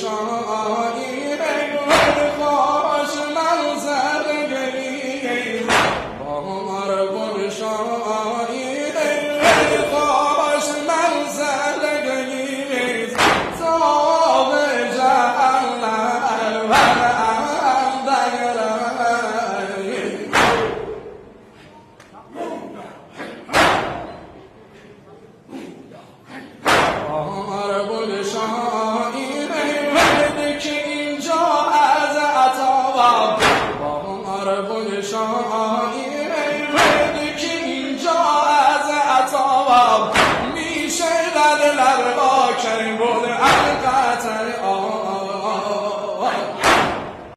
شاعر خوش منظر گلی بهار گل شاعر خوش منظر گلی صاحب جهنم بهار گل شاعر ورد که اینجا از عطا بهار گل شاعر ورد که اینجا از عطا